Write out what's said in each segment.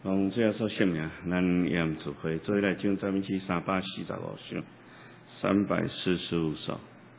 奉这所圣名，咱严主会做来正赞美诗345首，345首。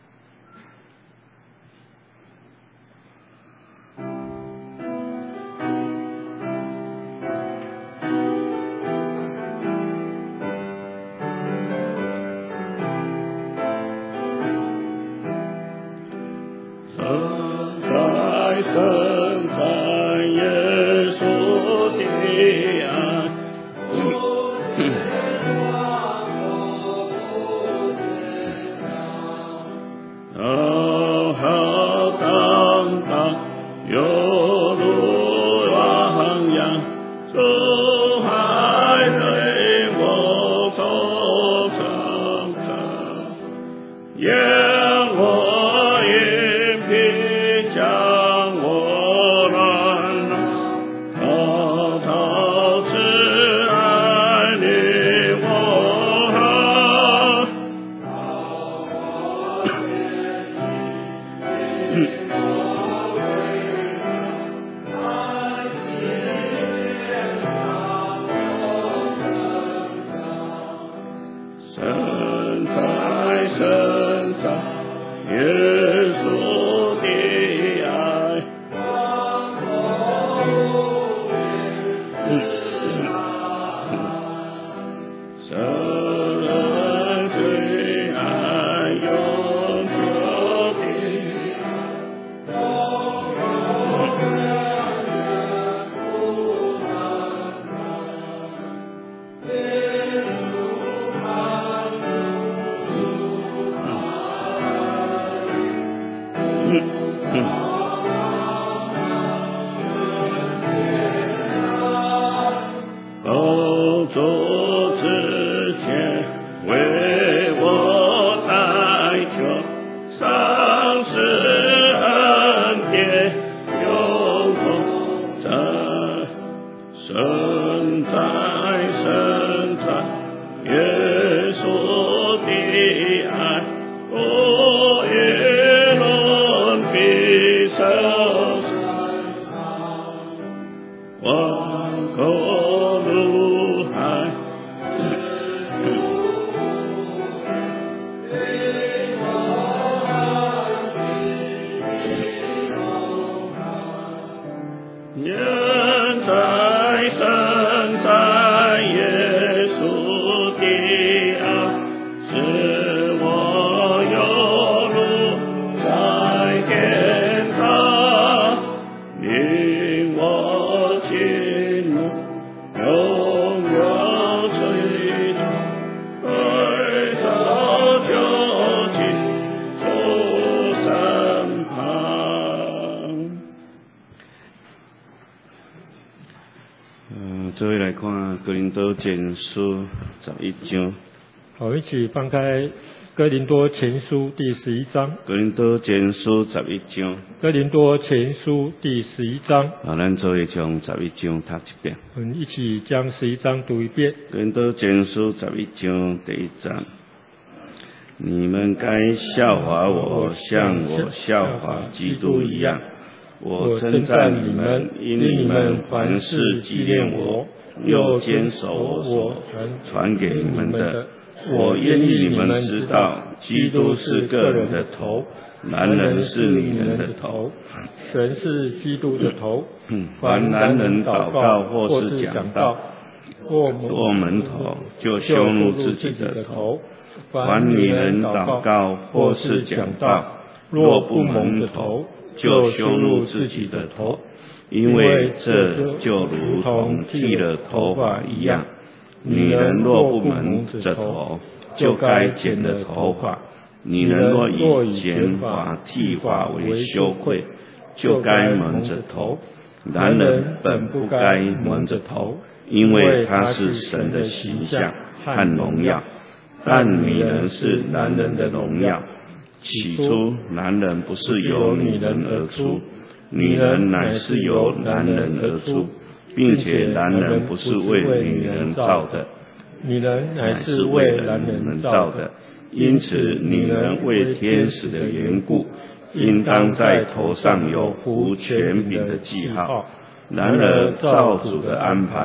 做伙来看哥林多前书11章。 好，一起翻开哥林多前书第11章。 哥林多前书11章。 哥林多前书第11章。 咱做伙将11章读一遍。 我们一起将11章读一遍。 哥林多前书11章第1章。你们该效法我，像我效法基督一样。我称赞你们，因你们凡事纪念我，又坚守我所传给你们的。我愿意你们知道，基督是个人的头，男人是女人的头， 神是基督的头。 凡男人祷告或是讲道，或蒙头，就羞辱自己的头；凡女人祷告或是讲道，若不蒙头，就羞辱自己的头，因为这就如同剃了头发一样。女人若不蒙着头，就该剪了头发；女人若以剪发剃发为羞愧，就该蒙着头。男人本不该蒙着头，因为他是神的形象和荣耀，但女人是男人的荣耀。起初，男人不是由女人而出，女人乃是由男人而出，并且男人不是为女人造的， 女人乃是为男人造的。 因此，女人为天使的缘故，应当在头上有服权柄的记号。然而，照主的安排，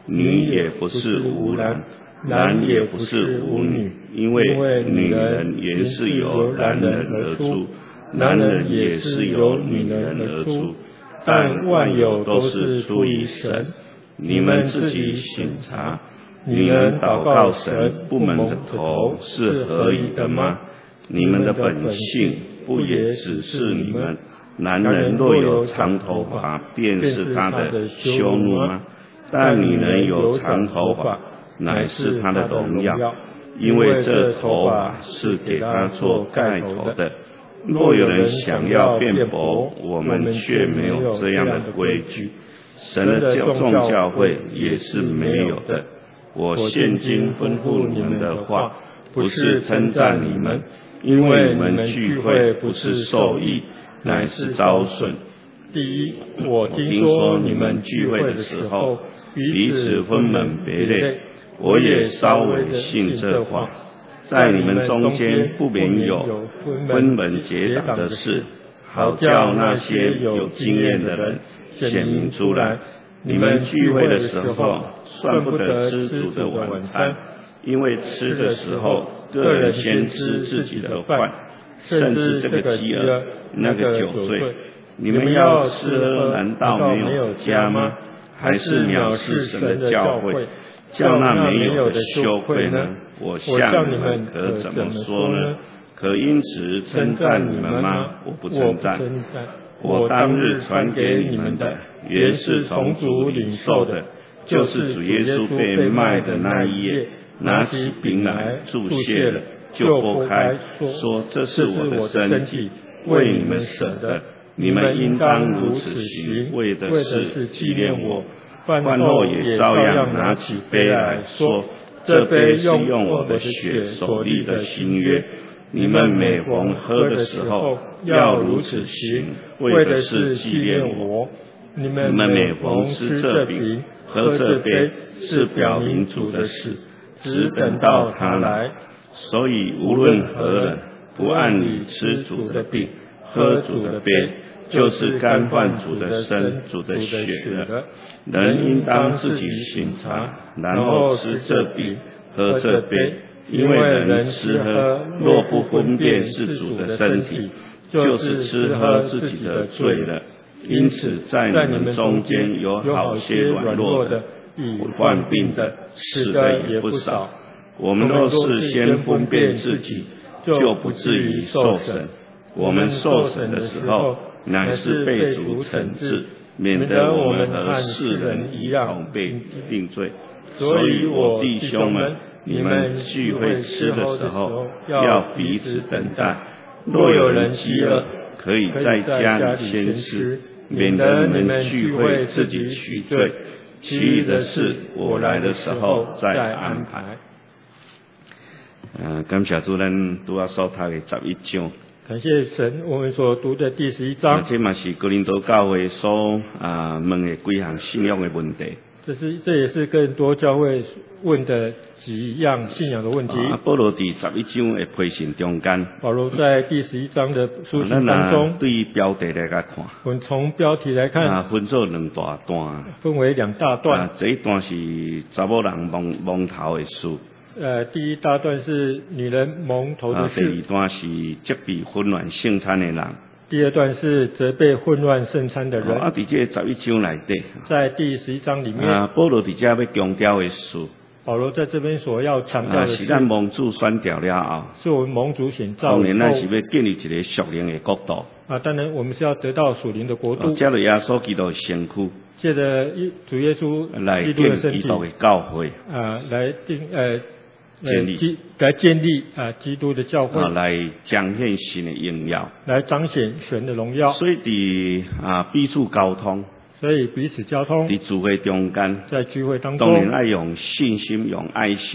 女也不是无男，男也不是无女，因为女人原是由男人而出，男人也是由女人而出，但万有都是出于神。你们自己省察，你们祷告神不蒙着头是合宜的吗？你们的本性不也指示你们，男人若有长头发，便是他的羞辱吗？但女人有长头发，乃是他的荣耀，因为这头发是给他做盖头的。若有人想要辩驳，我们却没有这样的规矩。神的众教会也是没有的。我现今吩咐你们的话，不是称赞你们，因为你们聚会不是受益，乃是遭损。 第一，我听说你们聚会的时候，彼此分门别类，我也稍微信这话。在你们中间不免有分门结党的事，好叫那些有经验的人显明出来。你们聚会的时候，算不得吃主的晚餐，因为吃的时候，个人先吃自己的饭，甚至这个饥饿，那个酒醉。你们要吃喝，难道没有家吗？还是藐视神的教会，叫那没有的羞愧呢？我向你们可怎么说呢？可因此称赞你们吗？我不称赞。我当日传给你们的，原是从主领受的，就是主耶稣被卖的那一夜，拿起饼来祝谢了，就拨开，说这是我的身体，为你们舍的，你们应当如此行，为的是纪念我。饭后也照样拿起杯来说，这杯是用我的血所立的新约，你们每逢喝的时候要如此行，为的是纪念我。你们每逢吃这饼喝这杯，是表明主的死，只等到他来。所以无论何人不按理吃主的饼喝主的杯，就是干犯主的身主的血了。人应当自己省察，然后吃这饼喝这杯，因为人吃喝若不分辨是主的身体，就是吃喝自己的罪了。因此在你们中间有好些软弱的，患病的，死的也不少。我们若是先分辨自己，就不至于受审。我们受审的时候，乃是被主惩治，免得我们和世人一样被定罪。所以我弟兄们，你们聚会吃的时候，要彼此等待。若有人饥饿，可以在家里先吃，免得你们聚会自己取罪。其余的事，我来的时候再安排。 感谢主，咱拄啊所读的11章。 感谢神，我们所读的第11章。 这嘛是哥林多教会所问的几项信仰的问题。 这也是更多教会问的几样信仰的问题。 保罗在11章的批信中间， 保罗在第11章的书信当中， 对标题来看， 我们从标题来看， 分作两大段， 分为两大段。 这一段是查某人蒙头的事。 第一大段是女人蒙头的事。 第二段是责备混乱圣餐的人。 第二段是责备混乱圣餐的人。 在这11章内底， 在第11章里面， 保罗在这要强调的事。 保罗在这边所要强调的是咱蒙主选调了后， 是我们蒙主选召当然咱是要建立一个属灵的国度。 当然我们是要得到属灵的国度。 借着耶稣基督的身躯， 借着主耶稣来建基督的教会， 来建立基督的教会， 来彰显神的荣耀， 来彰显神的荣耀。 所以彼此沟通， 彼此交通， 在聚会中间， 在聚会当中， 当然要用信心、用爱心，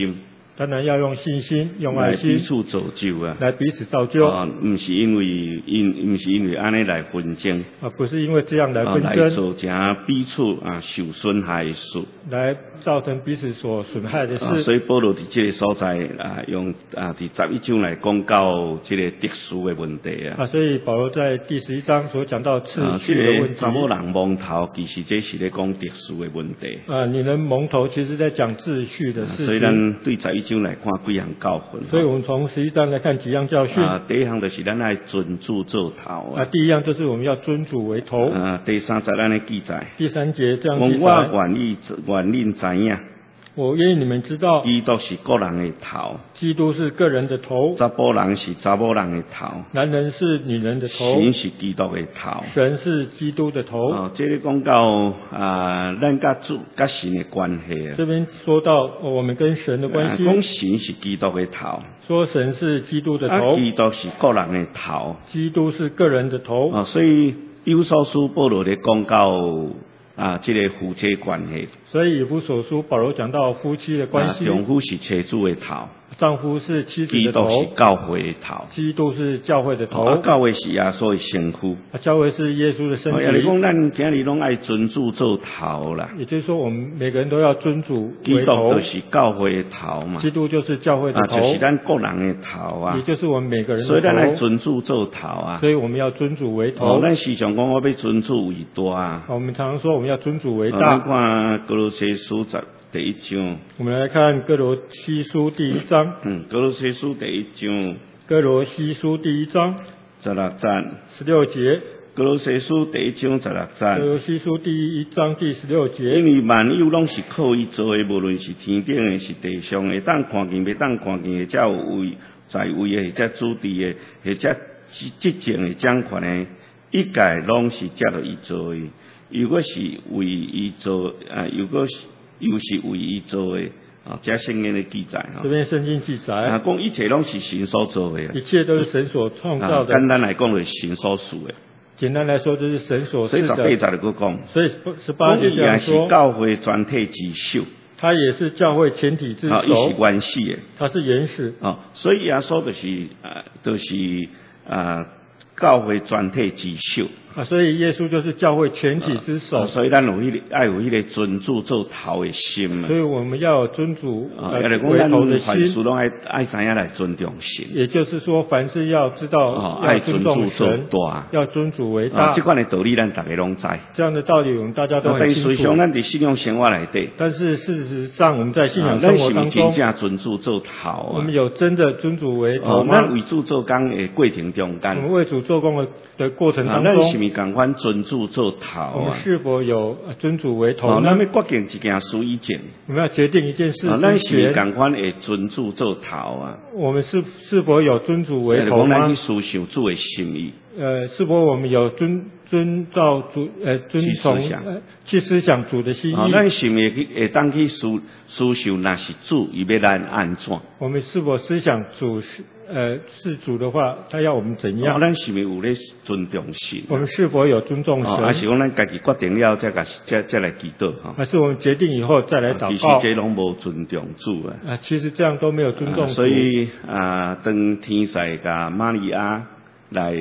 当然要用信心，用爱心来彼此造就啊， 来彼此造就。 不是因为安尼来纷争不是因为这样来纷争， 来做成彼此受损害的事， 来造成彼此所损害的事。 所以保罗伫这个所在用第11章来讲到这个特殊的问题所以保罗在第11章所讲到次序的问题。 查某人蒙头，其实这是咧讲特殊的问题。 你能蒙头，其实在讲秩序的事情。 所以咱对11章来看几样教训。 所以我们从11章来看几样教训。 第一项就是咱爱尊主做头第一样就是我们要尊主为头。 第3节咱的记载。 第3节这样记载。 我愿令知影。 我愿意你们知道， 基督是个人的头， 基督是个人的头， 查甫人是查某人的头， 男人是女人的头， 神是基督的头， 神是基督的头。 这里讲到咱甲神的关系这边说到我们跟神的关系， 讲神是基督的头， 说神是基督的头， 基督是个人的头， 基督是个人的头。 所以以弗所书保罗咧讲到这个夫妻关系， 所以以弗所书保罗讲到夫妻的关系， 丈夫是妻子的头， 丈夫是妻子的头， 基督是教会的头， 基督是教会的头， 教会是耶稣的身躯，教会是耶稣的身体。 你讲咱今日拢爱尊主做头啦， 也就是说我们每个人都要尊主为头， 基督就是教会的头嘛， 基督就是教会的头， 就是咱个人的头也就是我们每个人的头， 所以咱爱尊主做头所以我们要尊主为头。 咱时常讲我要尊主为大我们常常说我们要尊主为大。 咱看哥罗西书第1章， 我们来看哥罗西书第1章。 哥罗西书第1章， 哥罗西书第1章 16节 ，16节。 哥罗西书第1章16节， 哥罗西书第1章第16节。 因为万有拢是靠伊做的，无论是天顶的，是地上的，当看见袂当看见的，才有位在位的，或者主治的，或者执政的、掌权的，一概拢是借着伊做的。如果是为伊做，又是为伊做的。这圣经的记载这边圣经记载讲一切拢是神所做的， 一切都是神所创造的。 简单来讲就是神所赐的。 简单来说就是神所赐的。 所以18节就讲， 所以18节这样说， 是教会全体之首， 他也是教会全体之首， 伊是元始的， 他是原始。 所以耶稣就是教会全体之首。 所以耶稣就是教会全体之首。 所以咱爱有迄个尊主做头的心。 所以我们要有尊主为头的心。 凡事拢爱知影来尊重神。 也就是说，凡事要知道要尊重神，要尊主为大。 这款的道理咱大家拢知。 这样的道理我们大家都很清楚。 但是咱伫信仰生活内底， 但是事实上我们在信仰生活当中， 真正尊主做头我们有真的尊主为头吗？ 咱为主做工的过程中间， 我们为主做工的过程当中， 是共款尊主做头我们是否有尊主为头呢？ 咱要决定一件事以前， 我们要决定一件事之前， 咱是共款的尊主做头我们是否有尊主为头吗？ 咱去思想主的心意。 是否我们有遵照主遵从去思想主的心意？ 咱是不会当去思想，那是主伊要咱安怎？ 我们是否思想主是主的话，他要我们怎样？ 咱是不是有咧尊重神？ 我们是否有尊重神？ 还是讲咱家己决定了再来祈祷？ 还是我们决定以后再来祷告？ 其实这拢无尊重主其实这样都没有尊重主。 所以当天使甲玛利亚来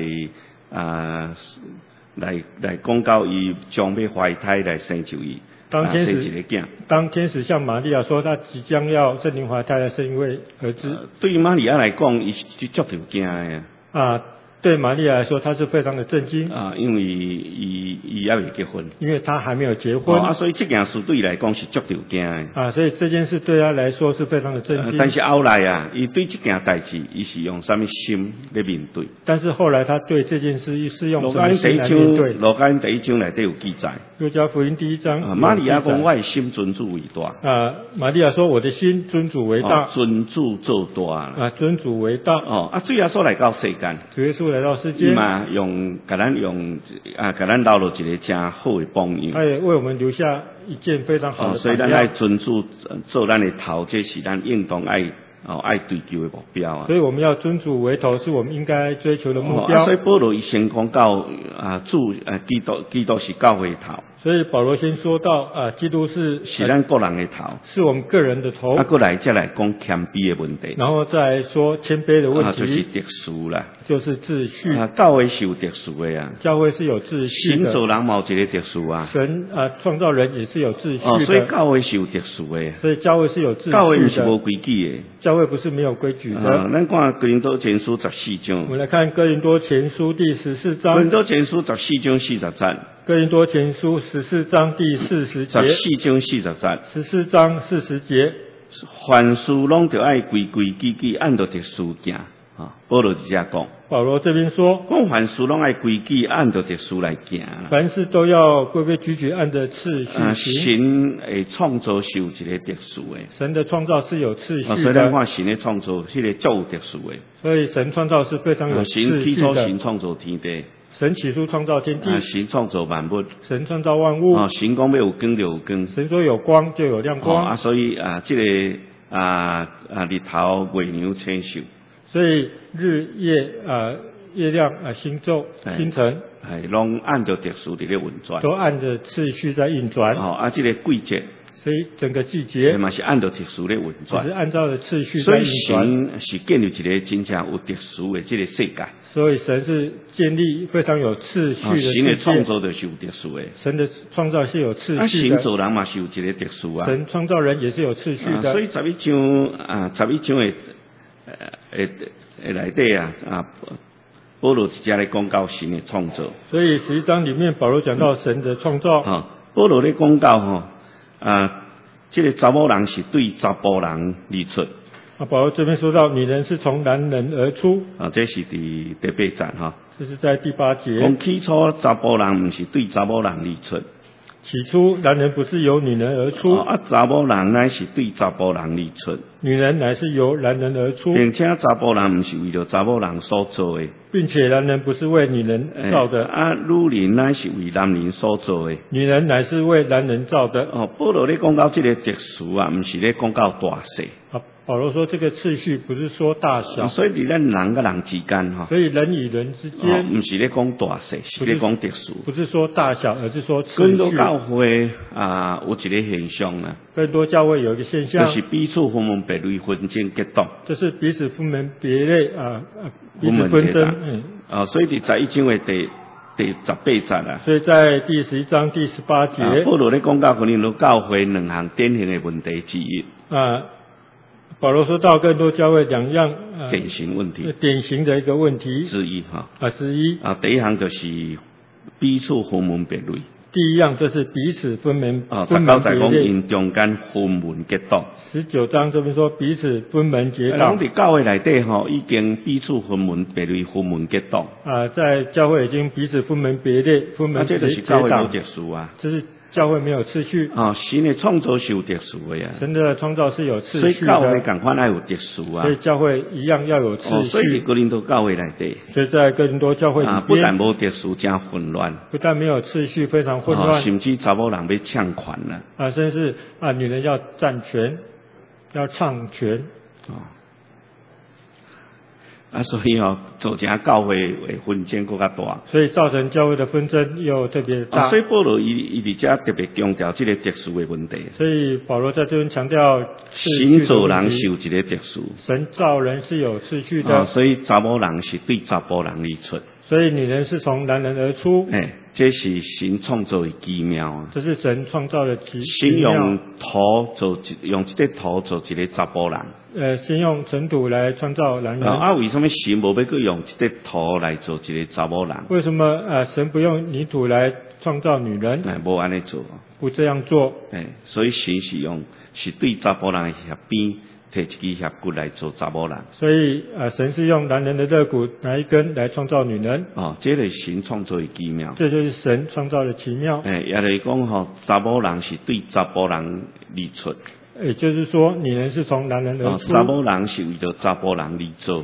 讲到伊将要怀胎来生就伊， 当天使生一个囝。 当天使向玛利亚说，他即将要圣灵怀胎来生一位儿子。 对于玛利亚来讲，伊是足条惊的。 对玛利亚来说，她是非常的震惊因为伊还未结婚， 因为她还没有结婚所以这件事对伊来讲是足条惊的所以这件事对她来说是非常的震惊。 但是后来伊对这件代志，伊是用什么心来面对？ 但是后来他对这件事是用什么心来面对？ 路加第1章内底有记载。 路加福音第1章， 玛利亚讲：“我的心尊主为大。” 玛利亚说：“我的心尊主为大。” 尊主做大尊主为大。 主耶稣来到世间， 主耶稣来到世间嘛，给咱留了一个真好的榜样。 他也为我们留下一件非常好的榜样。 所以咱爱尊主做咱的头，这是咱应当爱追求的目标所以我们要尊主为头，是我们应该追求的目标。 所以保罗伊先讲到基督是教会头。 所以保罗先说到基督是咱个人的头， 是我们个人的头。 过来再来讲谦卑的问题。 然后再来说谦卑的问题， 就是特殊啦， 就是秩序。 教会是有特殊的啊， 教会是有秩序的。 神造人冇一个特殊啊， 神创造人也是有秩序的。 所以教会是有特殊的。 所以教会是有秩序的。 教会不是无规矩的。 教会不是没有规矩的。 咱看哥林多前书14章。 我们来看哥林多前书第14章。 哥林多前书14章40节。 哥林多前书14章第40节。 14章40节。 14章40节。 凡事拢着爱规规矩矩，按着特殊行。保罗就这样讲。 保罗这边说， 凡事拢爱规矩，按着特殊来行。 凡事都要规规矩矩，按着次序行。 神的创造是有一个特殊的。 神的创造是有次序的。 所以咱看神的创造，是个足有特殊的。 所以神创造是非常有次序的。 神起初神创造天地。 神起初创造天地。 神创造万物。 神创造万物。 神讲要有光就有光。 神说有光就有亮光。 所以这个日头、月亮、星宿。所以日夜月亮星昼星辰， 拢按照特殊的运转， 都按着次序在运转。 这个季节， 所以整个季节嘛是按照特殊的运转， 是按照的次序在运转。 所以神是建立一个真正有特殊的这个世界。 所以神是建立非常有次序的世界。 神的创造就是有特殊的。 神的创造是有次序的。神造人嘛是有一个特殊啊。 神创造人也是有次序的。 所以11章的内底保罗直接来讲到神的创造。 所以11章里面保罗讲到神的创造。 保罗咧讲到这个查某人是对查甫人而出。 保罗这边说到女人是从男人而出。 这是第8节这是在第8节。 讲起初查甫人不是对查某人而出。 起初男人不是由女人而出。 查某人乃是对查甫人而出。 女人乃是由男人而出。 并且查甫人不是为了查某人所做的。 并且男人不是为女人造的。 女人乃是为男人所做的。 女人乃是为男人造的。 保罗咧讲到这个特殊不是咧讲到大小。 保罗说这个次序不是说大小。 所以伫咱人跟人之间所以人与人之间不是咧讲大小，是咧讲特殊。 不是说大小，而是说次序。 更多教会有一个现象啊。 更多教会有一个现象， 就是彼此分门别类，纷争激动。 这是彼此分门别类彼此纷争。 所以第11章的第18节啊。 所以在第11章第18节， 保罗咧讲到哥林多教会两项典型的问题之一。 保罗说到更多教会两样典型问题， 典型的一个问题之一之一。 第一项就是彼此分门别类。 第一样就是彼此分门别类。 19节讲因中间分门结党。 19章这边说彼此分门结党。 在教会内底已经彼此分门别类，分门结党。 在教会已经彼此分门别类，分门结党。 这就是教会有特殊啊。 这是教会没有次序。 神的创造是有特殊的呀。 神的创造是有次序的。 所以教会同款要有特殊啊。 所以教会一样要有次序。 所以哥林多教会内底。 所以在哥林多教会里面， 不但无特殊，真混乱。 不但没有次序，非常混乱。 甚至查某人要抢权了。 甚至女人要占权，要唱权。 所以造成教会的纷争更加大。 所以造成教会的纷争又特别大。 所以保罗伊伫遮特别强调这个特殊的问题。 所以保罗在这边强调神造人是有一个特殊。 神造人是有次序的。 所以查某人是对查甫人而出。 所以女人是从男人而出。 这是神创造的奇妙啊！ 这是神创造的奇妙。 神用用这个土做一个查甫人。 先用尘土来创造男人。 为什么神无要去用这个土来做一个查某人？ 为什么神不用泥土来创造女人？ 无安尼做。 不这样做。 所以神是对查甫人的下边。摕一支肋骨来做查某人。所以神是用男人的肋骨拿一根来创造女人。 这是神创造的奇妙。 这就是神创造的奇妙。 也就是讲查某人是对查甫人而出。 也就是说女人是从男人而出。 查某人是为了查甫人而做。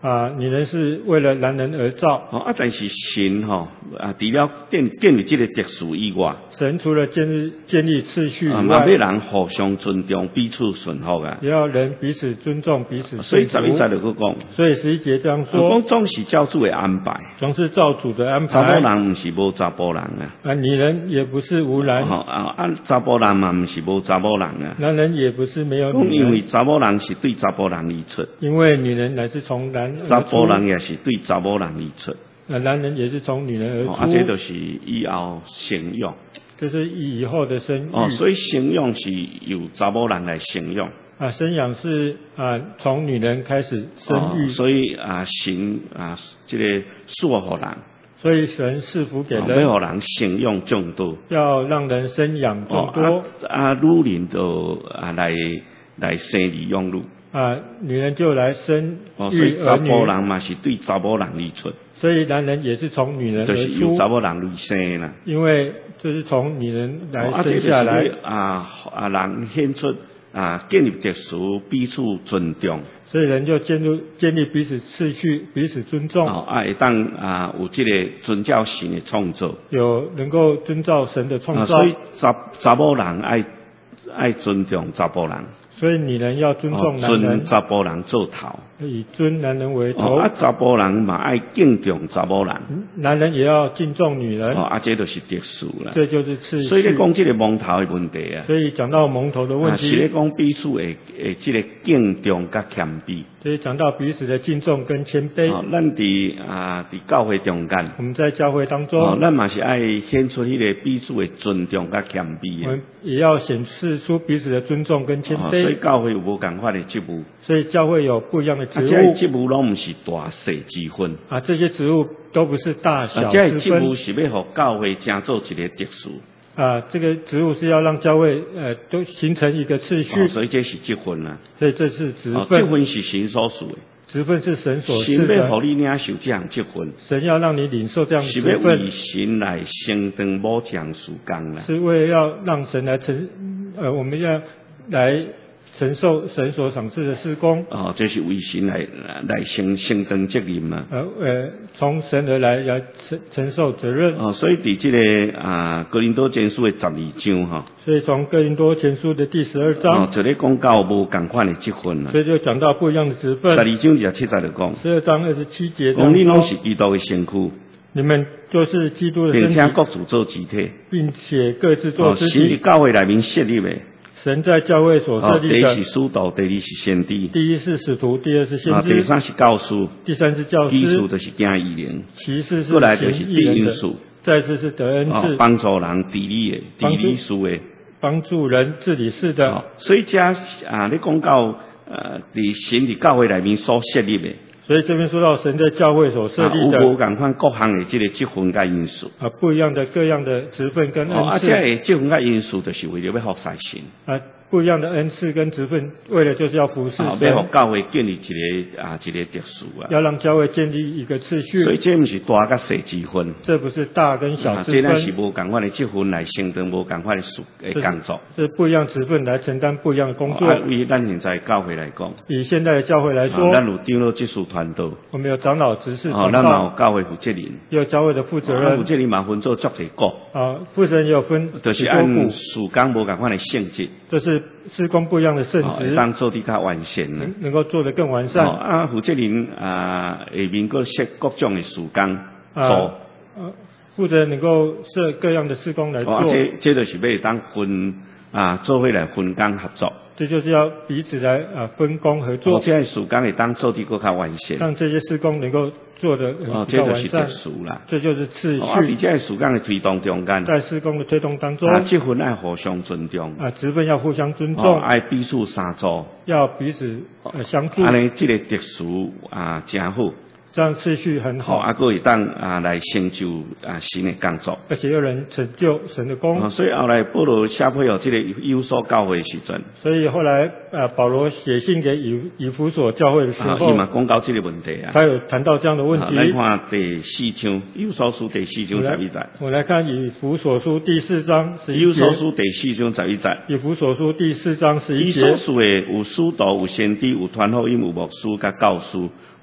女人是为了男人而造。 但是神除了建立这个特殊以外， 神除了建立次序以外， 要人互相尊重，彼此顺服啊。 也要人彼此尊重，彼此顺服。 所以11节就讲， 所以11节这样说， 讲总是照主的安排， 总是照主的安排。 查甫人不是无查甫人啊， 女人也不是无男。 查甫人嘛不是无查甫人啊， 男人也不是没有女人。 因为查甫人是对查甫人而出， 因为女人乃是从男而出， 查甫人也是对查某人而出。 男人也是从女人而出。 这就是以后生养， 这是以后的生育。 所以生养是由查某人来生养。 生养是从女人开始生育。 所以神这个赐福人。 所以神赐福给人， 要让人生养众多， 要让人生养众多。 女人就来生儿养女。 女人就来生育儿女。 所以查甫人嘛是对查某人而出。 所以男人也是从女人而出。 就是由查某人来生啦。 因为这是从女人来生下来。 人显出建立特殊，彼此尊重。 所以人就建立彼此次序，彼此尊重。 会当有这个遵照神的创造。 有能够遵照神的创造。 所以查某人爱尊重查甫人。 所以女人要尊重男人， 尊查甫人做头， 以尊男人为头。 查甫人嘛爱敬重查某人， 男人也要敬重女人。 这就是特殊啦。 这就是次序。 所以你讲这个蒙头的问题啊。 所以讲到蒙头的问题， 是咧讲彼此的这个敬重甲谦卑。 所以讲到彼此的敬重跟谦卑。 咱伫教会中间， 我们在教会当中， 咱嘛是爱显出迄个彼此的尊重甲谦卑。 我们也要显示出彼此的尊重跟谦卑。 所以教会有无共款的职务。 所以教会有不一样的职务。 这些职务拢不是大小之分。 这些职务都不是大小之分。 这些职务是要互教会成做一个特殊。 这个职务是要让教会都形成一个次序。 所以这是职分啦。 所以这是职分。 职分是神所赐的。 职分是神所赐的。 神要互你领受这样职分。 神要让你领受这样职分。 是要为神来承担某项事工啦。 是为了要让神来我们要来承受神所赏赐的事工。 这是为神来承担责任嘛。 从神而来承受责任。 所以伫这个哥林多前书的12章所以从哥林多前书的第12章， 就咧讲到无共款的职分啦。 所以就讲到不一样的职分。 12章27节就讲。 12章27节讲你拢是基督的身躯。 你们就是基督的身体， 并且各自做肢体， 并且各自做肢体。 神在教会内面设立的。 神在教会所设立的。 第一是使徒，第二是先知。 第一是使徒，第二是先知。 第三是教师。 第三是教师。 其次就是行义人。 其次是过来就是得恩赐。 再次是得恩赐。 帮助人治理的，治理事的。 帮助人治理事的。 所以你讲到神在教会内面所设立的。 所以这边说到神在教会所设立的。 有无共款各项的这个职分甲因素。 不一样的各样的职分跟恩赐。 这职分甲因素就是为了要服侍神。 不一样的恩赐跟职分，为了就是要服侍神。 要互教会建立一个特殊啊。 要让教会建立一个次序。 所以这不是大甲小之分。 这不是大跟小之分。 这是无共款的职分来承担无共款的工作。 是不一样职分来承担不一样的工作。 以咱现在教会来讲。 以现在的教会来说。 咱有长老执事团队。 我们有长老执事团队。 咱有教会负责人。 也有教会的负责人。 负责人嘛分做足侪股。 负责人也有分。 就是按事工无共款的性质。 这是事工不一样的性质。 当做得较完善啦。 能够做得更完善。 负责人下面各设各种的事工做。 负责人能够设各样的事工来做。 这就是要当做伙来分工合作。 这就是要彼此来分工合作。 这些事工会当做得更加完善。 让这些事工能够做得更完善。 这就是特殊啦。 这就是次序。 在这些事工的推动中间。 在事工的推动当中。 职分要互相尊重。 职分要互相尊重。 要彼此相助。 要彼此相助。 安尼这个特殊真好。 这样次序很好。 还可以当来成就神的工作。 而且有人成就神的工。 所以后来保罗写配有这个以弗所教会的时阵。 所以后来保罗写信给以弗所教会的时候。 伊嘛讲到这个问题啊。 他有谈到这样的问题。 来看第4章，以弗所书第4章11节。 我来看以弗所书第4章11节。 以弗所书第4章11节。 以弗所书第4章11节。 以所书的有使徒，有先知，有传福音，有牧师甲教师。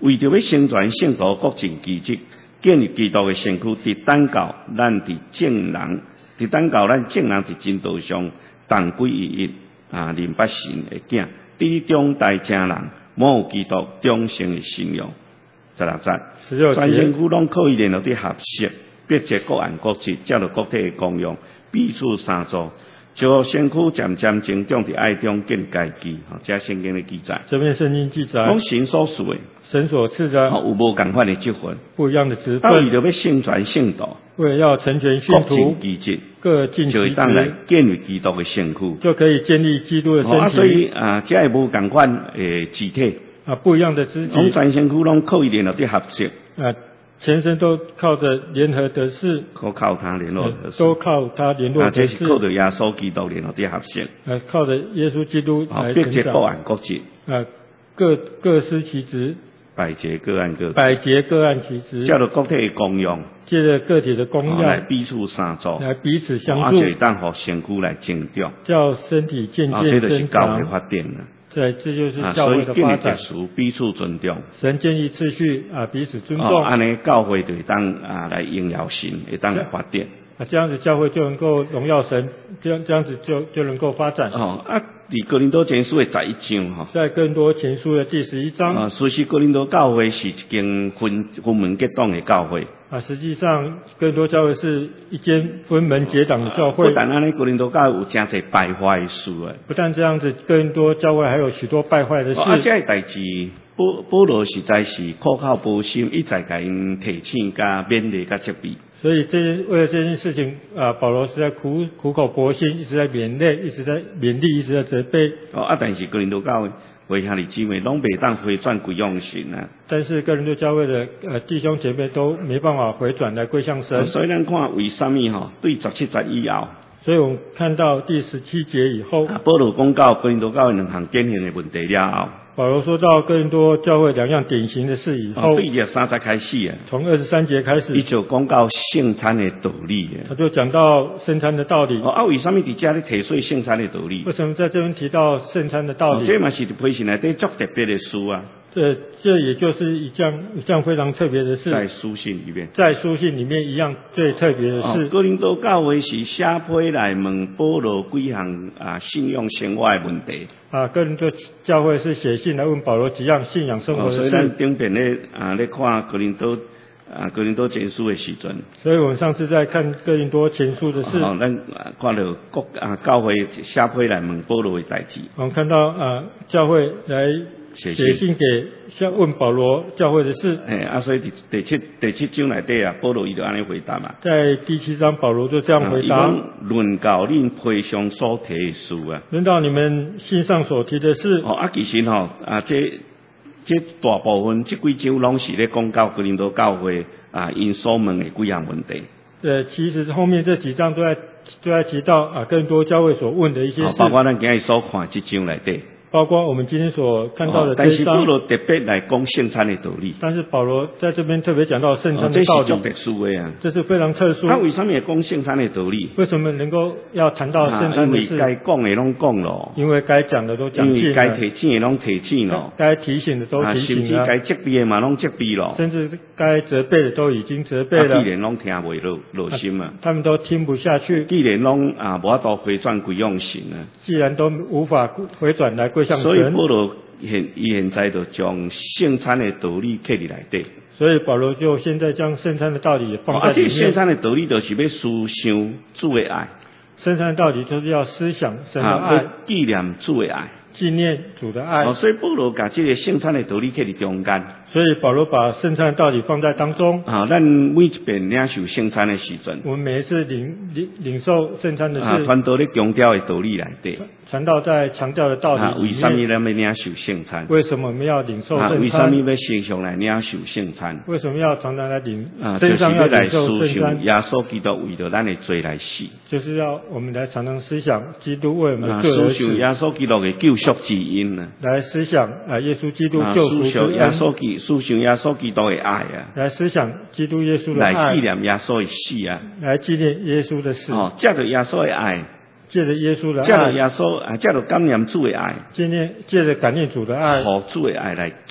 为着要宣传圣徒各尽其职，建立基督的身躯，伫等到咱伫正人伫真道上同归于一认捌神的囝，伫中大正人，冇有基督忠诚的信仰。16节，全身躯拢可以联络伫合适，别结各案各职，照着各体的功用，彼此相助。就身躯渐渐成长伫爱中建家基，这圣经的记载。 这边圣经记载， 讲神所赐的， 神所赐的， 有无共款的职分， 不一样的职分。 为了要宣传圣道， 为了要成全信徒， 各尽其职， 各尽其职， 就当来建立基督的身躯， 就可以建立基督的身体。 所以这系无共款的肢体， 不一样的肢体， 全身躯拢可以联络伫合适。 全身都靠着联合的事， 靠他联络的事， 都靠他联络的事。 这是靠着耶稣基督联络伫合适。 靠着耶稣基督来成长。 别结各案各职。 各司其职。 百节各案各职。 百节各案其职。 照着个体的功用。 借着个体的功用。 来彼此相助。 来彼此相助。 就当互身躯来成长。 叫身体渐渐增长。 这就是教会发展了。 对，这就是教会的发展。 所以彼此尊重。 神建立秩序彼此尊重。 安尼教会就会当来荣耀神，会当来发展。 这样子教会就能够荣耀神，这样子就能够发展。 伫哥林多前书的11章在哥林多前书的第11章。 其实哥林多教会是一间分门结党的教会。 实际上哥林多教会是一间分门结党的教会。 不但安尼，哥林多教会有真侪败坏的事不但这样子，哥林多教会还有许多败坏的事。 这个代志，保罗实在是苦口婆心，一再甲因提醒、加勉励、加责备。 所以为了这件事情保罗实在苦口婆心，一直在勉励，一直在勉励，一直在责备。 但是哥林多教会兄弟姊妹拢袂当回转归向神但是哥林多教会的弟兄姐妹都没办法回转来归向神。 所以咱看为什么对17节以后。 所以我们看到第17节以后， 保罗讲到哥林多教会两项典型的问题了后。 保罗说到哥林多教会2样典型的事以后， 对23节开始从23节开始， 他就讲到圣餐的道理他就讲到圣餐的道理。 为什么伫这里提出圣餐的道理？ 为什么在这边提到圣餐的道理？ 这嘛是伫培训内底足特别的事这也就是一项非常特别的事。 在书信里面， 在书信里面一样最特别的事。 哥林多教会是写批来问保罗几项信仰生活的问题。 哥林多教会是写信来问保罗几样信仰生活的事。 所以咱顶边咧看哥林多前书的时阵。所以我们上次在看哥林多前书的事。 咱看到教会写批来问保罗的代志。 我们看到教会来写信给问保罗教会的事。 所以第七章内底保罗伊就安尼回答嘛。 在第7章，保罗就这样回答。 论到恁批上所提的事论到你们信上所提的事。 其实这大部分这几章拢是咧讲到哥林多教会因所问的几样问题。 其实后面这几章都在提到哥林多教会所问的一些事。 包括咱今日所看这章内底。 包括我们今天所看到的这一章。 但是保罗特别来讲圣餐的道理。 但是保罗在这边特别讲到圣餐的道理。 这是特殊的这是非常特殊。 他为什么要讲圣餐的道理？ 为什么能够要谈到圣餐的事？ 因为该讲的拢讲了。 因为该讲的都讲尽了。 因为该提醒的拢提醒了。 该提醒的都提醒了。 甚至该责备的嘛拢责备了。 甚至该责备的都已经责备了。 既然拢听袂落心啊。 他们都听不下去。 既然拢无法度回转归向神啊。 既然都无法回转来归向神。 所以保罗现在就将圣餐的道理刻入内底。 所以保罗就现在将圣餐的道理也放在里面。 圣餐的道理就是要思想主的爱。 圣餐的道理就是要思想神的爱， 纪念主的爱。 纪念主的爱。 所以保罗把这个圣餐的道理刻在中间。 所以保罗把圣餐的道理放在当中。 咱每一遍领受圣餐的时阵， 我们每一次领受圣餐的时， 传道咧强调的道理内底。 传道在强调的道理。 为什么咱要领受圣餐？ 为什么我们要领受圣餐？ 为什么要时常来领受圣餐？ 为什么要常常来领？ 就是要来思想耶稣基督为了咱的罪来死。 就是要我们来常常思想基督为我们的罪而死。 思想耶稣基督的救赎之恩啊。 来思想耶稣基督救赎之恩。 思想耶稣基督的爱来思想基督耶稣的爱。 来纪念耶稣的死来纪念耶稣的死。 借着耶稣的爱。 借着耶稣的爱。 借着借着感念主的爱。 借着感念主的爱。 和主的爱来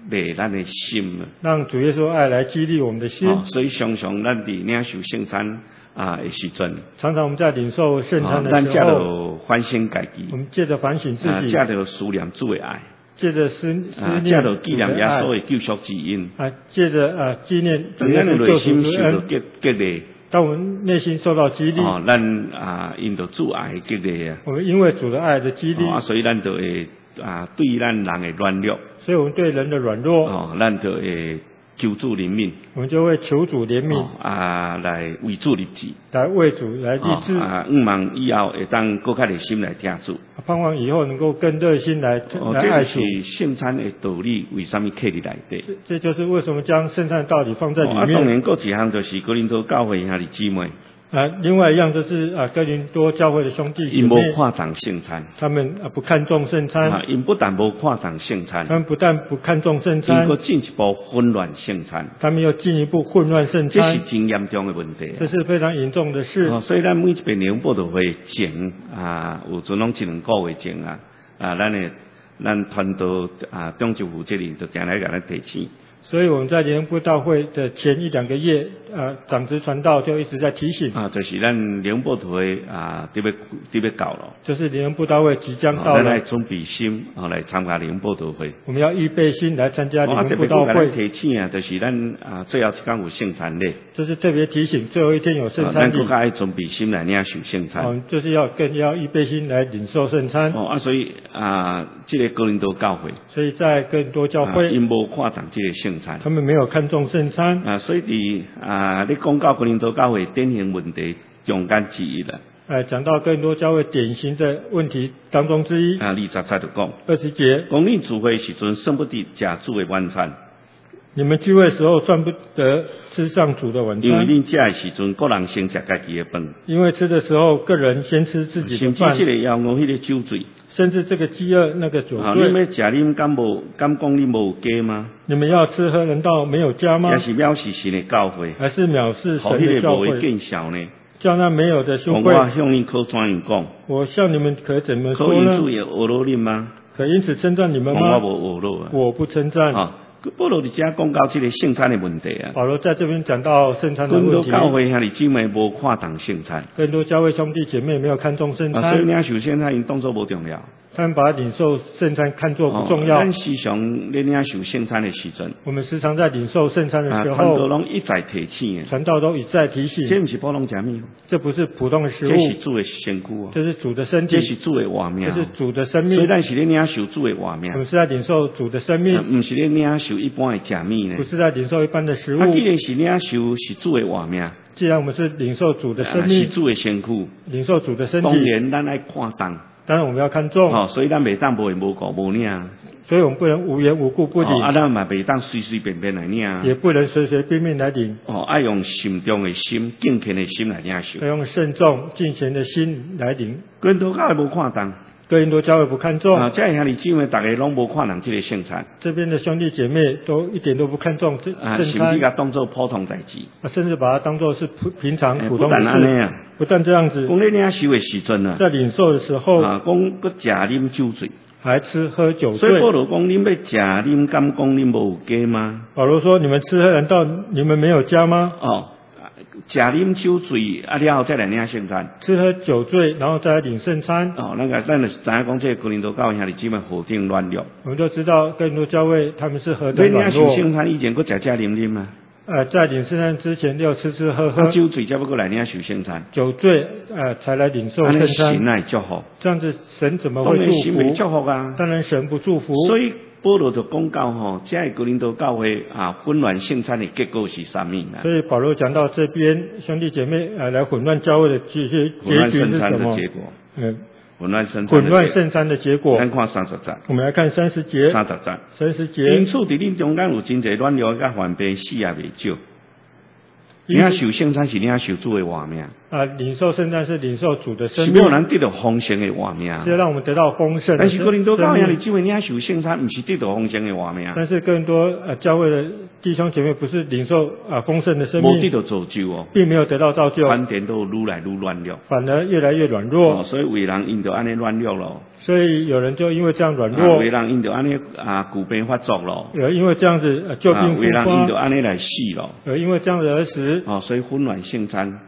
励咱的心啊。 让主耶稣爱来激励我们的心。 所以常常咱伫领受圣餐的时阵， 常常我们在领受圣餐的时候， 咱借着反省家己， 我们借着反省自己， 借着思念主的爱， 借着思念， 借着纪念耶稣的救赎之恩， 借着纪念主耶稣救赎之恩， 激励。 当我们内心受到激励， 咱因着主爱的激励啊， 我们因为主的爱的激励， 所以咱就会对咱人的软弱， 所以我们对人的软弱， 咱就会求主怜悯， 我们就会求主怜悯， 来为主立志， 来为主来立志， 盼望以后会当更加热心来听主， 盼望以后能够更热心来爱主。 这是圣餐的道理，为什么刻伫内底？ 这就是为什么将圣餐的道理放在里面。 当然，各一项就是哥林多教会兄弟姊妹。 另外一样就是哥林多教会的兄弟姐妹， 因无看重圣餐， 他们不看重圣餐， 因不但无看重圣餐， 他们不但不看重圣餐， 因搁进一步混乱圣餐， 他们又进一步混乱圣餐， 这是真严重的问题， 这是非常严重的事。 所以咱每一遍灵报道会前有阵拢一两个月前咱团队中级负责人就定来甲咱提醒。 所以我们在联合布道会的前1、2个月，长职传道就一直在提醒。 就是咱联合布道会得要到了。就是联合布道会即将到了。 咱来准备心来参加联合布道会。 我们要预备心来参加联合布道会。 特别提醒就是咱最后一天有圣餐礼。 就是特别提醒最后一天有圣餐礼。 咱更加要准备心来领受圣餐。 就是更要预备心来领受圣餐。 所以这个哥林多教会。 所以在哥林多教会。 因无看重这个圣。 他们没有看重圣餐所以你讲到哥林多教会典型问题中间之一了。 讲到哥林多教会典型的问题当中之一。 20节就讲 20节， 讲你聚会时阵算不得吃主的晚餐。 你们聚会时候算不得吃上主的晚餐， 因为你吃的时阵，个人先吃家己的饭。 因为吃的时候，个人先吃自己的饭。 甚至这个要我迄个酒醉。 甚至这个饥饿那个酒醉。 你要吃啉敢讲你无加吗？ 你们要吃喝，难道没有加吗？ 也是藐视神的教会。 还是藐视神的教会？ 更小呢？ 叫那没有的羞愧。 我向你可怎样讲？ 我向你们可怎么说呢？ 可因此也恶罗你吗？ 可因此称赞你们吗？ 我无恶罗啊。 我不称赞。 保罗伫遮讲到这个圣餐的问题啊。 保罗在这边讲到圣餐的问题。 更多教会兄弟姊妹无看重圣餐。 更多教会兄弟姐妹没有看重圣餐。 所以领受圣餐因当作无重要。 他们把领受圣餐看作不重要。 咱时常咧领受圣餐的时阵， 我们时常在领受圣餐的时候， 传道拢一再提醒。 传道都一再提醒。 这不是普通食物， 这不是普通的食物， 这是主的身躯， 这是主的身体， 这是主的活命， 这是主的生命。 所以咱是咧领受主的活命。 我们是在领受主的生命， 不是咧领受一般的食物呢。 不是在领受一般的食物。 既然是领受是主的活命， 既然我们是领受主的生命， 是主的身躯， 领受主的身体， 当然咱爱看重。 当然我们要看重。 所以咱袂当无缘无故无领。 所以我们不能无缘无故不领。 咱嘛袂当随随便便来领。 也不能随随便便来领。 爱用慎重的心、敬虔的心来领受。 要用慎重、敬虔的心来领。 哥林多教会无看重。 哥林多教会不看重。 这兄弟姊妹大家拢无看重这个圣餐。 这边的兄弟姐妹都一点都不看重圣餐。 甚至甲当作普通代志。 甚至把它当作是平常普通的事。 不但安尼啊。 不但这样子。 讲咧领受的时阵啊。 在领受的时候。 讲搁食啉酒醉。 还吃喝酒醉。 所以保罗讲：恁要食啉，敢讲恁无加吗？ 保罗说：你们吃喝，难道你们没有加吗？ 食啉酒醉了后再来领圣餐。 吃喝酒醉，然后再来领圣餐。 咱就知影讲，这个哥林多教会兄弟姊妹何等软弱。 我们就知道哥林多教会他们是何等软弱。 领圣餐以前搁食啉啉啊。 在领圣餐之前要吃吃喝喝。 酒醉才要过来领受圣餐。 酒醉才来领受圣餐。 神来祝福。 这样子神怎么会祝福？ 神没祝福啊。 当然神不祝福。 所以保罗就讲到这个哥林多教会混乱圣餐的结果是什么呢？ 所以保罗讲到这边兄弟姐妹来混乱教会的结局是什么？混乱圣餐的结果。 咱看30节。 我们来看30节。 30节。因此，伫恁中间有真侪软弱甲患病，死也未少。 你要受圣餐是你要受主的活命。 领受圣餐是领受主的生命。 是要让得到丰盛的活命。 是要让我们得到丰盛的生命。 但是哥林多教会的姊妹，你要受圣餐，不是得到丰盛的活命。 但是更多教会的弟兄姐妹不是领受丰盛的生命， 没得到造就哦， 并没有得到造就， 反而都愈来愈软弱， 反而越来越软弱。 所以有人因着安尼软弱咯。 所以有人就因为这样软弱， 有人因着安尼骨病发作咯， 有因为这样子旧病复发， 有人因着安尼来死咯， 有因为这样子而死。 所以混乱圣餐，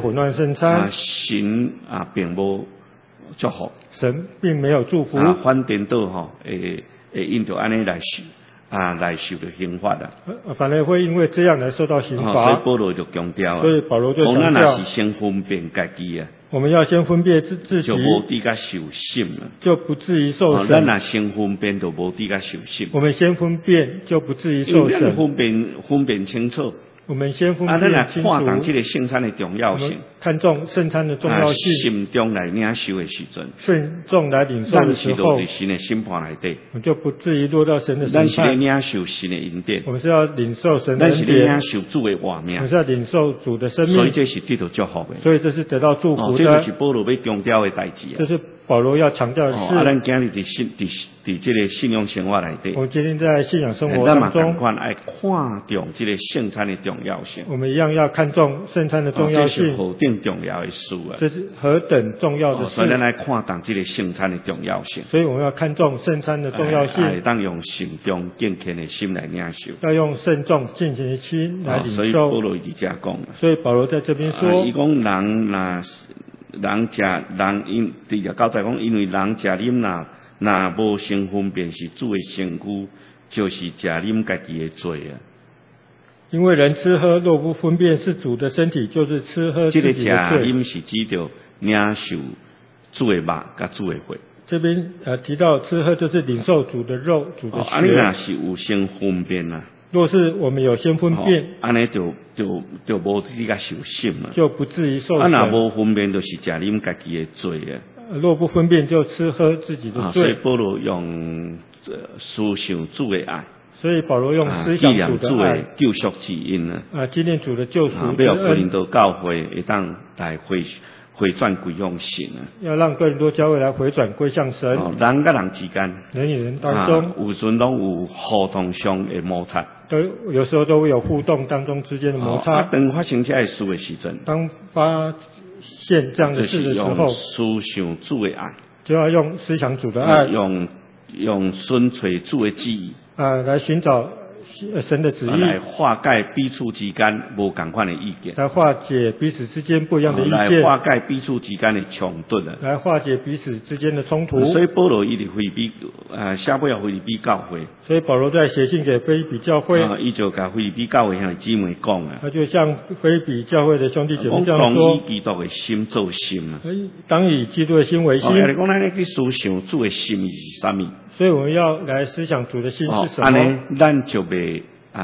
神并无祝福， 神并没有祝福， 反颠倒会因着安尼来受到刑罚的， 反而会因为这样来受到刑罚。 所以保罗就强调， 所以保罗就强调， 我们若是先分辨自己啊。 我们要先分辨自己， 就无抵甲受审了， 就不至于受审。 咱若先分辨，就无抵甲受审。 我们先分辨，就不至于受审。 分辨清楚。 我们先分辨清楚。 看重这个圣餐的重要性， 看重圣餐的重要性。 心中来领受的时阵， 慎重来领受的时候， 咱是落在神的审判内底， 我们就不至于落到神的审判。 咱是领受神的恩典， 我们是要领受神的恩典。 咱是领受主的活命， 我们是要领受主的生命。 所以这是得到祝福的。 所以这是得到祝福的。 这就是保罗要强调的代志啊。 这是保罗要强调的是。 咱今日伫这个信仰生活内底， 我们今天在信仰生活当中， 咱嘛爱看重这个圣餐的重要性。 我们一样要看重圣餐的重要性。 这是何等重要的事啊！ 这是何等重要的事。 所以咱来看重这个圣餐的重要性。 所以我们要看重圣餐的重要性。 当用慎重敬虔的心来领受。 要用慎重敬虔的心来领受。 所以保罗伫遮讲。 所以保罗在这边说， 伊讲人因第9节讲，因为人食啉若无先分辨是主的身躯，就是食啉家己的罪啊。 因为人吃喝若不分辨是主的身体，就是吃喝自己的罪。 这个食啉是指着领受主的肉甲主的血。这边提到吃喝就是领受主的肉、主的血。 安尼若是有先分辨啊。 若是我们有先分辨， 安尼就无自己甲受审了， 就不至于受审。 若无分辨，就是食啉家己的罪啊。 若不分辨，就吃喝自己的罪。 所以保罗用思想主的爱。 所以保罗用思想主的爱， 救赎之恩啊。 纪念主的救赎之恩。 要哥林多教会会当来回转归向神啊！ 要让哥林多教会来回转归向神。 人甲人之间， 人与人当中， 有时拢有互动上的摩擦。 有时候都会有互动当中之间的摩擦。 当发生这样的事的时阵， 当发现这样的事的时候， 思想主的爱， 就要用思想主的爱， 用顺随主的旨意来寻找神的旨意， 来化解彼此之间无同款的意见， 来化解彼此之间不一样的意见， 来化解彼此之间的冲突啊， 来化解彼此之间的冲突。 所以保罗伊伫腓立比写俾腓立比教会， 所以保罗在写信给腓立比教会， 伊就甲腓立比教会兄弟姊妹讲啊， 他就向腓立比教会的兄弟姐妹这样说： 当以基督的心做心啊， 当以基督的心为心。 你讲咱去思想主的心是啥物？ 所以我们要来思想主的心是什么？ 安尼咱就袂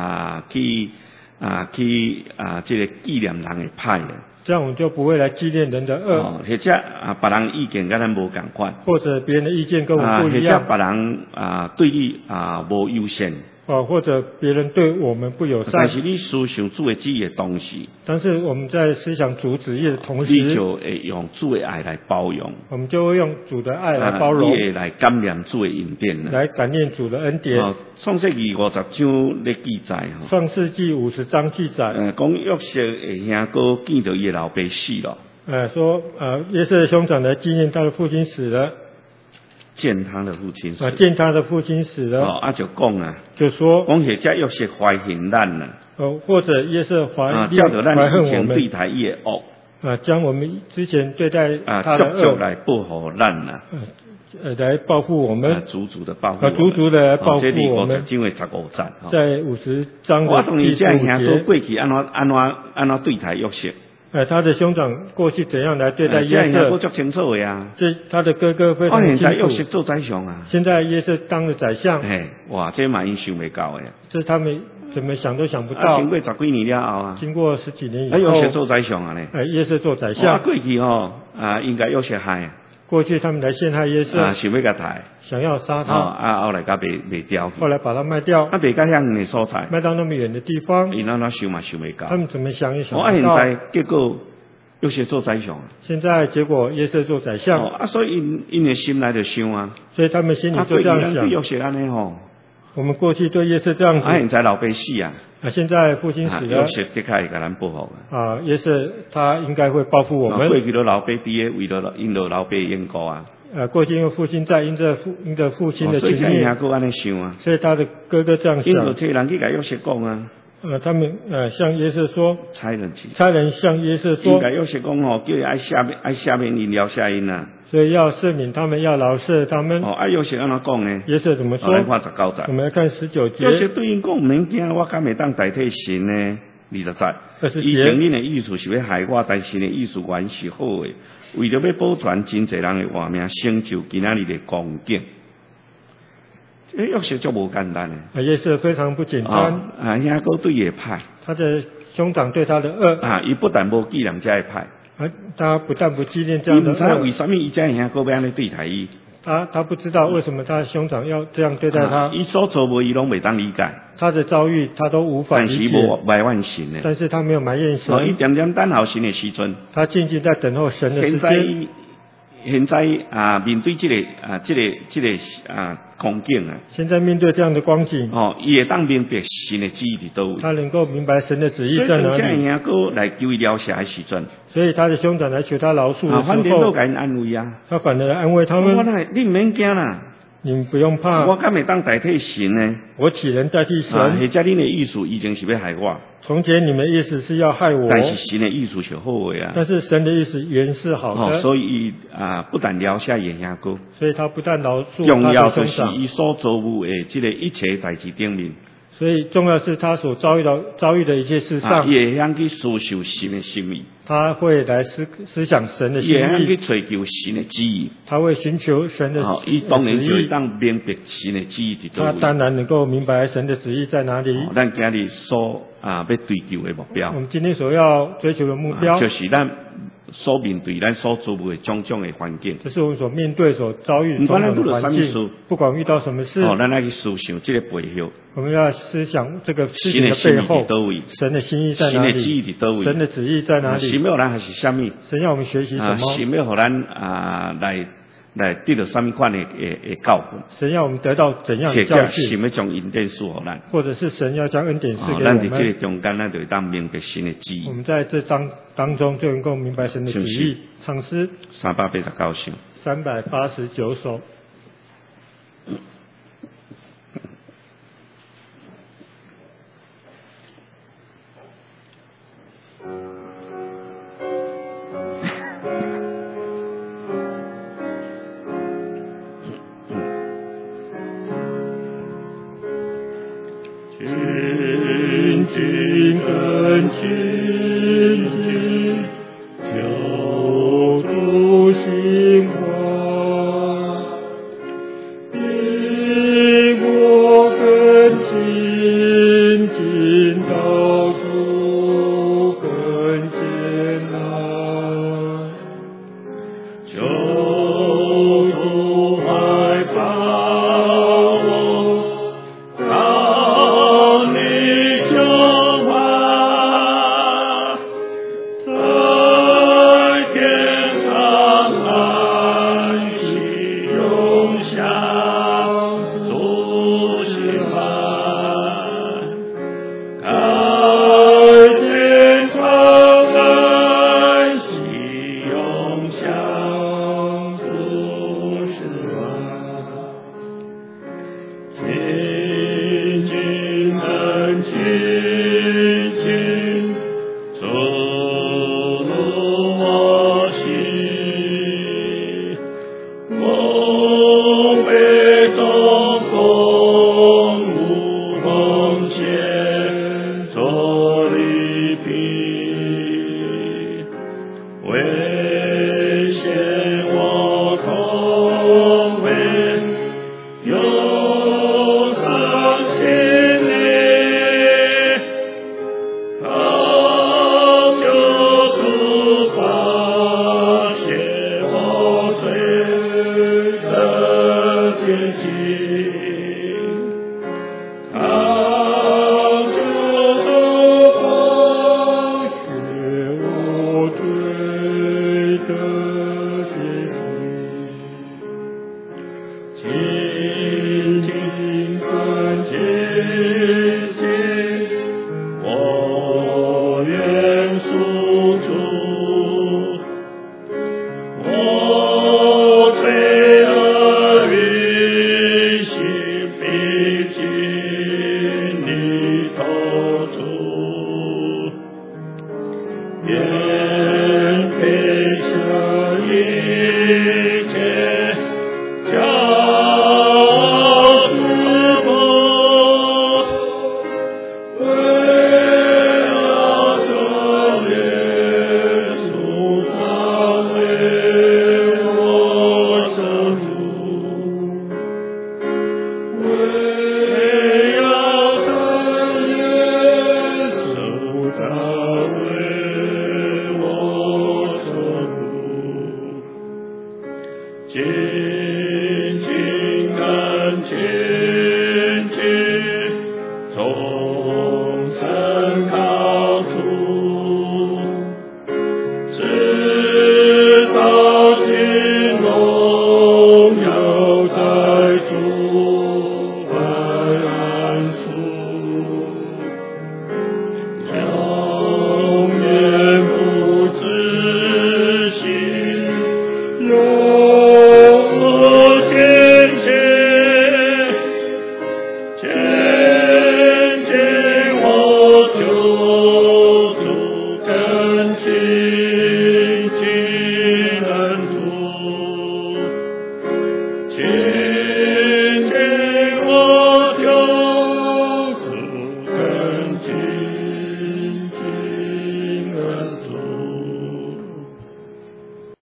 这个纪念人的歹啊。 这样我们就不会来纪念人的恶。 或者别人意见跟咱无共款， 或者别人的意见跟我们不一样。 或者别人对你无友善。 或者别人对我们不友善， 但是你思想主的旨意的同时， 但是我们在思想主旨意的同时， 你就会用主的爱来包容， 我们就会用主的爱来包容， 你会来感念主的恩典， 来感念主的恩典。 创世纪50章咧记载， 创世纪50章记载， 讲约瑟的兄哥见到伊老爸死了， 说约瑟的兄长来纪念他的父亲死了。 见他的父亲死， 见他的父亲死了， 就讲啊， 就说， 讲或者约瑟怀恨咱啦， 或者约瑟怀恨我们，对他伊的恶，将我们之前对待他的恶来报复咱啦， 来报复我们， 足足的报复， 足足的来报复我们。 这里50章的15节， 在50章的第15节，我同意这兄哥过去安怎对待约瑟。 他的兄长过去怎样来对待约瑟？ 我足清楚的啊。 这他的哥哥非常清楚。 现在约瑟做宰相啊。 现在约瑟当了宰相。 哇，这嘛因想未到的。 这他们怎么想都想不到。 经过10几年了后啊。 经过10几年以后。 约瑟做宰相啊呢。 约瑟做宰相。 过去应该约瑟害。 过去他们来陷害耶稣， 想要甲杀， 想要杀他， 后来甲卖掉， 后来把他卖掉， 卖到遐远的所在， 卖到那么远的地方， 因那想嘛想不到， 他们怎么想也想不到。现在结果约瑟做宰相， 现在结果约瑟做宰相， 所以因的心内就想啊， 所以他们心里就这样想。 约瑟安尼吼， 我们过去对约瑟这样子， 现在老爸死啊， 现在父亲死了， 约瑟的确会甲咱报复啊，约瑟他应该会报复我们。 过去的老爸爹为了因着老爸因果啊。 过去因为父亲在因着父亲的情面， 所以这样哥安尼想啊， 所以他的哥哥这样想。 因为这人去甲约瑟讲啊， 他们向约瑟说，差人向约瑟说， 应该约瑟讲哦，叫他爱下面因饶下因啊， 所以要赦免他们，要饶赦他们。 约瑟安怎讲呢？ 约瑟怎么说？ 来看19节， 我们来看19节。 约瑟对因讲，唔免惊，我敢会当代替神呢？20节，以前恁的意思是要害我，但神的意思原是好的。为了要保全真侪人的活命，成就今仔日的光景，约瑟就无简单的。 约瑟非常不简单。 兄哥对伊歹， 他的兄长对他的恶。 伊不但无纪念这的歹， 他不但不纪念这样的恶。 伊唔知为什么伊这兄哥要安尼对待伊。 他不知道为什么他的兄长要这样对待他。 伊所做无伊拢袂当理解。 他的遭遇他都无法理解。 但是无埋怨神的。 但是他没有埋怨神。 伊点点等候神的时阵。 他静静在等候神的时间。 现在面对这个光景啊。 现在面对这样的光景。 伊会当明白神的旨意伫倒位。 他能够明白神的旨意在哪里。 所以这兄哥来求伊饶赦的时阵。 所以他的兄长来求他饶恕的时候。 反正都给人安慰啊。 他反而来安慰他们。 你唔免惊啦。 你们不用怕。 我敢会当代替神呢？ 我岂能代替神？ 或者恁的意思已经是要害我。 从前你们的意思是要害我。 但是神的意思是好的啊。 但是神的意思原是好的。 所以不但饶赦伊兄哥。 所以他不但饶恕他的兄长。 重要就是伊所做有的这个一切代志顶面。 所以重要是他所遭遇的一切事上。 伊会向去思想神的心意。 他会来思想神的心意。 伊会向去追求神的旨意。 他会寻求神的旨意。 伊当然就会当明白神的旨意伫倒位。 他当然能够明白神的旨意在哪里。 咱今日所要追求的目标。 我们今天所要追求的目标。 就是咱所面对咱所做的种种的环境。 这是我们所面对所遭遇种种的环境。不管遇到什么事。 咱要去思想这个背后。 我们要思想这个事情的背后。神的心意在哪里？ 神的旨意伫倒位？ 神的旨意在哪里？ 神要咱还是什么？ 神要我们学习什么？ 神要互咱来得到什么款的教训？ 神要我们得到怎样的教训？ 神要将恩典赐予咱， 或者是神要将恩典赐给我们。 咱在这个中间，咱就会当明白神的旨意。 我们在这章当中就能够明白神的旨意。唱诗 389首 ，389首。 有为